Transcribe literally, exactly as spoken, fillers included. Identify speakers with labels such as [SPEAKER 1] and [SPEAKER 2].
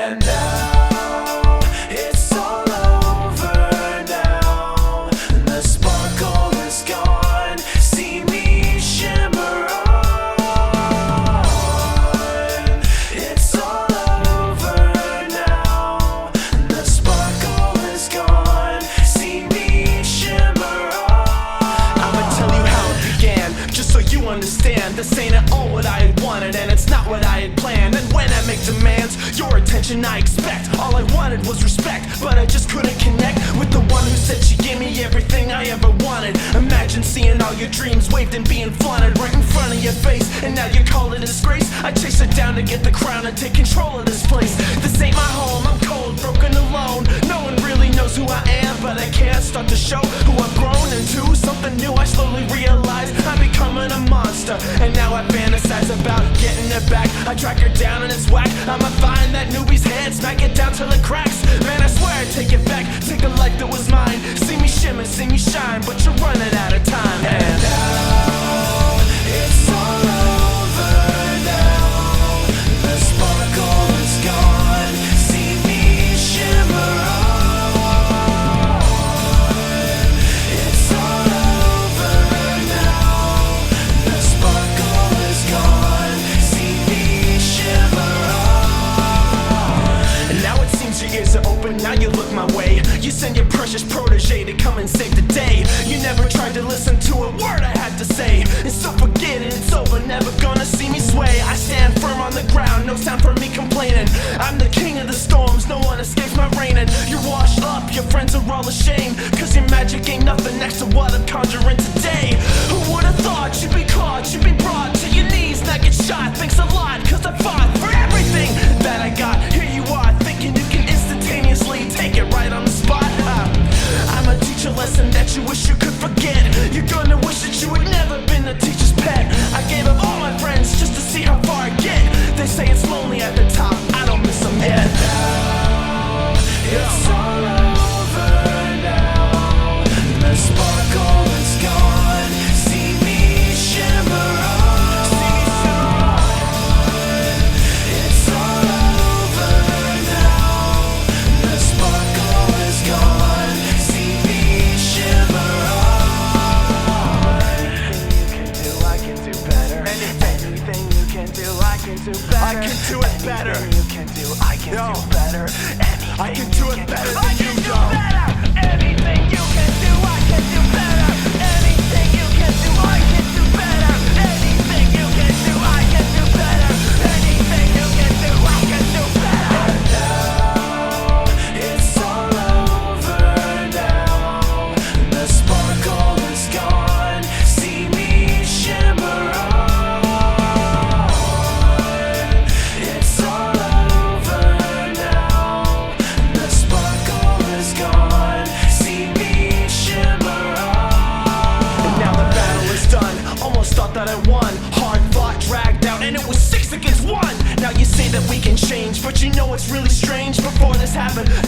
[SPEAKER 1] And now it's all over now, and the sparkle is gone. See me shimmer on. It's all over now, and the sparkle is gone. See me shimmer on.
[SPEAKER 2] I'ma tell you how it began, just so you understand. This ain't at all what I had wanted, and it's not what I had planned. And when I make demands, your attention I expect. All I wanted was respect, but I just couldn't connect with the one who said she gave me everything I ever wanted. Imagine seeing all your dreams waved and being flaunted right in front of your face, and now you call it a disgrace. I chase her down to get the crown and take control of this place. This ain't my home, I'm cold, broken, alone. No one really knows who I am, but I can't start to show who I've grown into. Something new I slowly realize, I'm becoming a monster, and now I fantasize about getting her back. I track her down and it's whack. I'ma find that newbie's head, smack it down till it cracks. Man, I swear I'd take it back, take a life that was mine. See me shimmer, see me shine, but you're running out of time.
[SPEAKER 1] And now it's all over now, the sparkle is gone. See me shimmer on. It's all over now, the sparkle is gone. See me shimmer on.
[SPEAKER 2] And now it seems your ears are open, now you look my way. You send your precious protege to come and save the day. You never tried to listen to a word I had to say, and so forget it, it's over, never gonna see me sway. I stand firm on the ground, no sound for me complaining. I'm the king of the storms, no one escapes my reigning. You're washed up, your friends are all ashamed, cause your magic ain't nothing next to what I'm conjuring today. Who would've thought you'd be caught, you'd be brought to your knees, not get shot? Thanks a lot, cause I fought for everything that I got. Here you are, thinking you can instantaneously take it right on the spot. uh, I'ma teach a lesson that you wish you could forget. You're gonna wish that you had never been a teacher's pet. I gave up all my friends just to see how far I get. They say it's lonely at the top, I don't miss them yet.
[SPEAKER 1] Now it's all over now, the sparkle is gone. See me shimmer on. It's all over now, the sparkle is gone. See me shimmer on.
[SPEAKER 2] Anything you can do, I can do better. Anything you can do, I can do better. I can do it better. Anything you can do, I can do better. I can do it better than you, yo. Anything you can do, I can do better. Anything you can do, I can do better. Anything you can do, I can do better. Anything you can do, I can do better.
[SPEAKER 1] Now it's all over now, the sparkle is gone. See me shimmer on. It's all over now, the sparkle is gone. See me shimmer on.
[SPEAKER 2] And now the battle is done, almost thought that I won. Hard fought, dragged out, and it was six against one. Now you say that we can change, but you know it's really strange. Before this happened,